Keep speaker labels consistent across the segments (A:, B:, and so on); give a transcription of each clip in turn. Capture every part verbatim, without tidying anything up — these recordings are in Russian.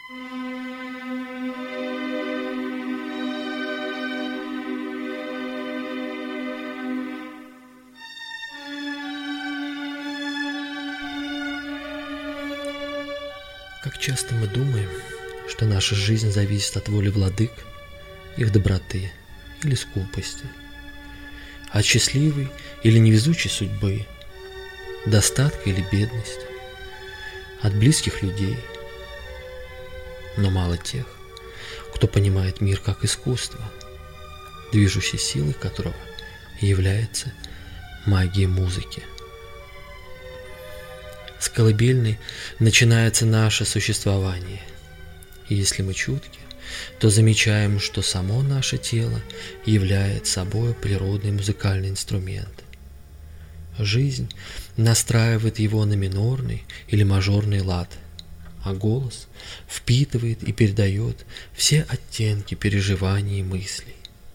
A: Как часто мы думаем, что наша жизнь зависит от воли владык, их доброты или скупости, от счастливой или невезучей судьбы, достатка или бедности, от близких людей. Но мало тех, кто понимает мир как искусство, движущей силой которого является магия музыки. С колыбельной начинается наше существование, и если мы чутки, то замечаем, что само наше тело является собой природный музыкальный инструмент. Жизнь настраивает его на минорный или мажорный лад, а голос впитывает и передает все оттенки переживаний и мыслей.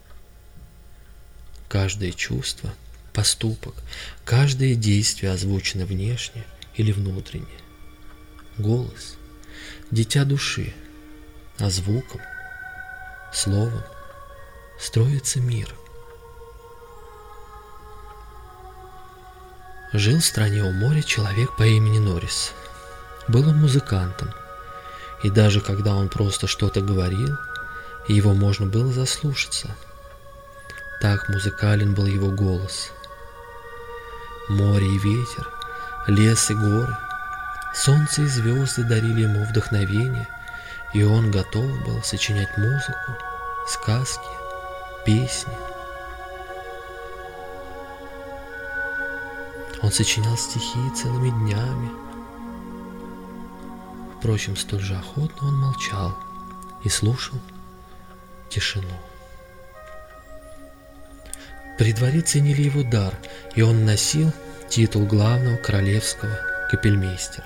A: Каждое чувство, поступок, каждое действие озвучено внешне или внутренне. Голос – дитя души, а звуком, словом строится мир. Жил в стране у моря человек по имени Норрис. Был он музыкантом, и даже когда он просто что-то говорил, его можно было заслушаться. Так музыкален был его голос. Море и ветер, лес и горы, солнце и звезды дарили ему вдохновение, и он готов был сочинять музыку, сказки, песни. Он сочинял стихи целыми днями. Впрочем, столь же охотно он молчал и слушал тишину. При дворе ценили его дар, и он носил титул главного королевского капельмейстера.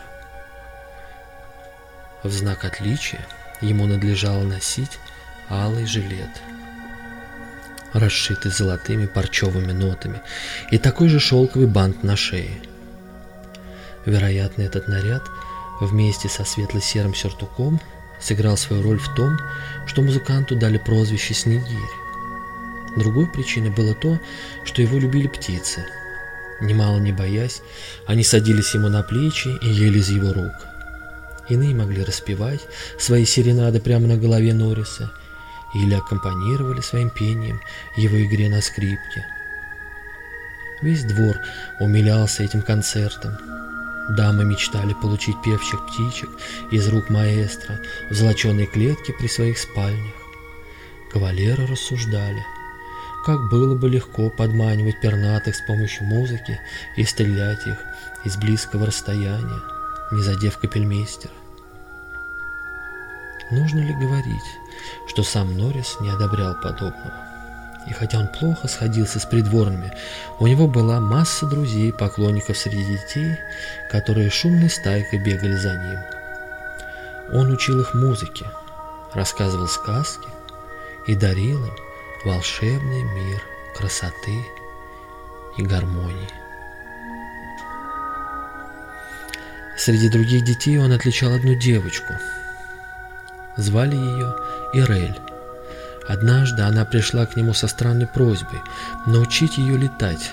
A: В знак отличия ему надлежало носить алый жилет, расшитый золотыми парчевыми нотами, и такой же шелковый бант на шее. Вероятно, этот наряд вместе со светло-серым сюртуком сыграл свою роль в том, что музыканту дали прозвище «Снегирь». Другой причиной было то, что его любили птицы. Немало не боясь, они садились ему на плечи и ели из его рук. Иные могли распевать свои серенады прямо на голове Норриса или аккомпанировали своим пением его игре на скрипке. Весь двор умилялся этим концертом. Дамы мечтали получить певчих птичек из рук маэстро в золоченой клетке при своих спальнях. Кавалеры рассуждали, как было бы легко подманивать пернатых с помощью музыки и стрелять их из близкого расстояния, не задев капельмейстера. Нужно ли говорить, что сам Норрис не одобрял подобного? И хотя он плохо сходился с придворными, у него была масса друзей, поклонников среди детей, которые шумной стайкой бегали за ним. Он учил их музыке, рассказывал сказки и дарил им волшебный мир красоты и гармонии. Среди других детей он отличал одну девочку. Звали ее Ирель. Однажды она пришла к нему со странной просьбой научить ее летать.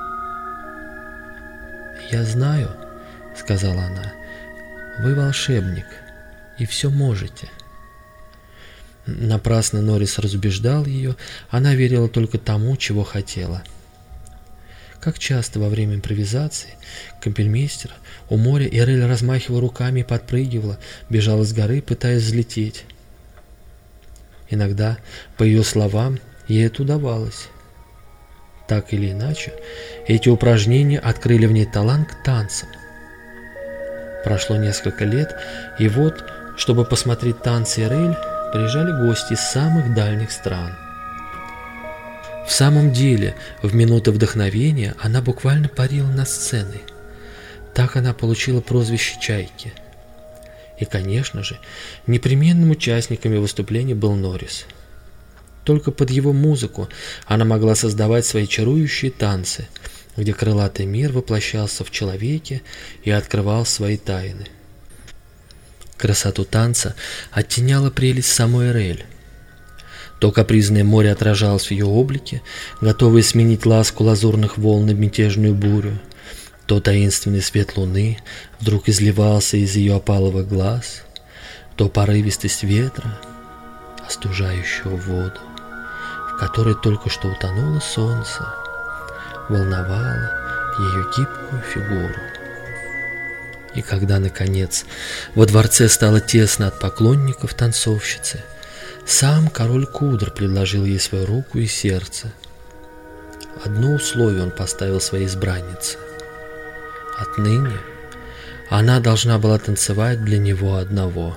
A: «Я знаю, — сказала она, — вы волшебник и все можете». Напрасно Норрис разубеждал ее, она верила только тому, чего хотела. Как часто во время импровизации капельмейстера у моря Ирель размахивала руками и подпрыгивала, бежала с горы, пытаясь взлететь. Иногда, по ее словам, ей это удавалось. Так или иначе, эти упражнения открыли в ней талант к танцам. Прошло несколько лет, и вот, чтобы посмотреть танцы Ирель, приезжали гости из самых дальних стран. В самом деле, в минуты вдохновения она буквально парила над сценой. Так она получила прозвище «Чайки». И, конечно же, непременным участником выступления был Норрис. Только под его музыку она могла создавать свои чарующие танцы, где крылатый мир воплощался в человеке и открывал свои тайны. Красоту танца оттеняла прелесть самой Эрель. То капризное море отражалось в ее облике, готовое сменить ласку лазурных волн на мятежную бурю, то таинственный свет луны вдруг изливался из ее опаловых глаз, то порывистость ветра, остужающего воду, в которой только что утонуло солнце, волновало ее гибкую фигуру. И когда, наконец, во дворце стало тесно от поклонников танцовщицы, сам король Кудр предложил ей свою руку и сердце. Одно условие он поставил своей избраннице. Отныне она должна была танцевать для него одного.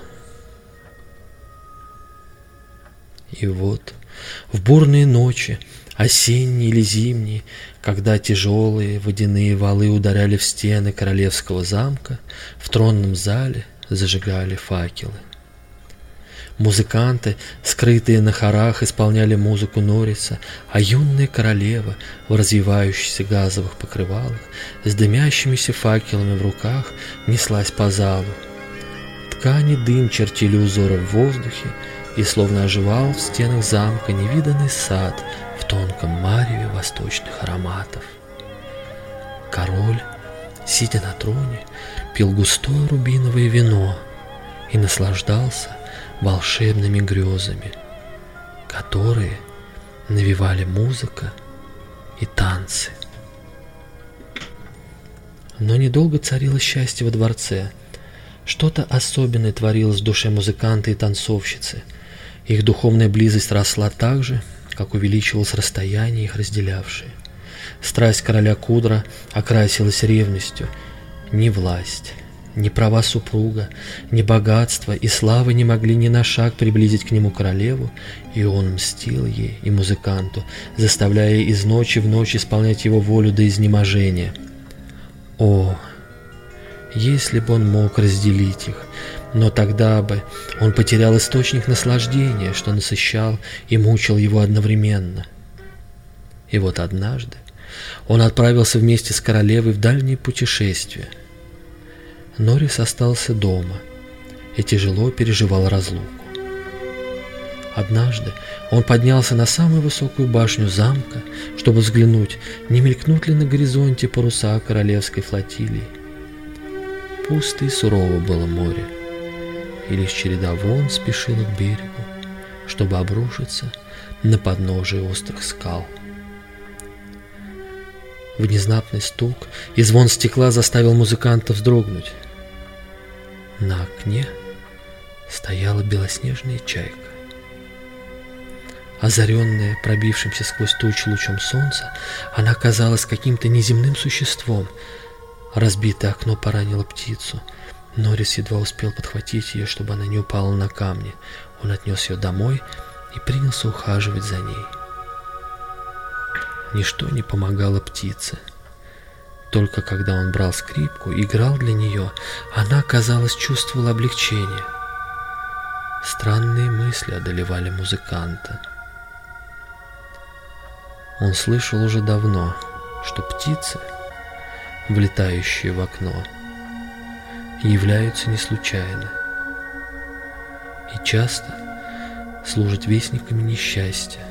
A: И вот в бурные ночи, осенние или зимние, когда тяжелые водяные валы ударяли в стены королевского замка, в тронном зале зажигали факелы. Музыканты, скрытые на хорах, исполняли музыку Нориса, а юная королева в развивающихся газовых покрывалах с дымящимися факелами в руках неслась по залу. Ткани дым чертили узоры в воздухе, и словно оживал в стенах замка невиданный сад в тонком мареве восточных ароматов. Король, сидя на троне, пил густое рубиновое вино и наслаждался волшебными грезами, которые навевали музыка и танцы. Но недолго царило счастье во дворце. Что-то особенное творилось в душе музыканта и танцовщицы. Их духовная близость росла так же, как увеличивалось расстояние, их разделявшее. Страсть короля Кудра окрасилась ревностью. Ни власть, ни права супруга, ни богатство и слава не могли ни на шаг приблизить к нему королеву, и он мстил ей и музыканту, заставляя из ночи в ночь исполнять его волю до изнеможения. О, если бы он мог разделить их, но тогда бы он потерял источник наслаждения, что насыщал и мучил его одновременно. И вот однажды он отправился вместе с королевой в дальнее путешествие. Норис остался дома и тяжело переживал разлуку. Однажды он поднялся на самую высокую башню замка, чтобы взглянуть, не мелькнут ли на горизонте паруса королевской флотилии. Пусто и сурово было море, и лишь череда волн спешила к берегу, чтобы обрушиться на подножие острых скал. Внезапный стук и звон стекла заставил музыканта вздрогнуть. На окне стояла белоснежная чайка. Озаренная пробившимся сквозь тучи лучом солнца, она казалась каким-то неземным существом. Разбитое окно поранило птицу. Норис едва успел подхватить ее, чтобы она не упала на камни. Он отнес ее домой и принялся ухаживать за ней. Ничто не помогало птице. Только когда он брал скрипку и играл для нее, она, казалось, чувствовала облегчение. Странные мысли одолевали музыканта. Он слышал уже давно, что птицы, влетающие в окно, являются не случайно и часто служат вестниками несчастья.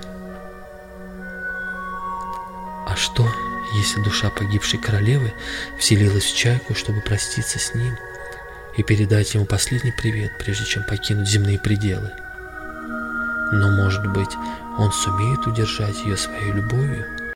A: А что, если душа погибшей королевы вселилась в чайку, чтобы проститься с ним и передать ему последний привет, прежде чем покинуть земные пределы? Но, может быть, он сумеет удержать ее своей любовью?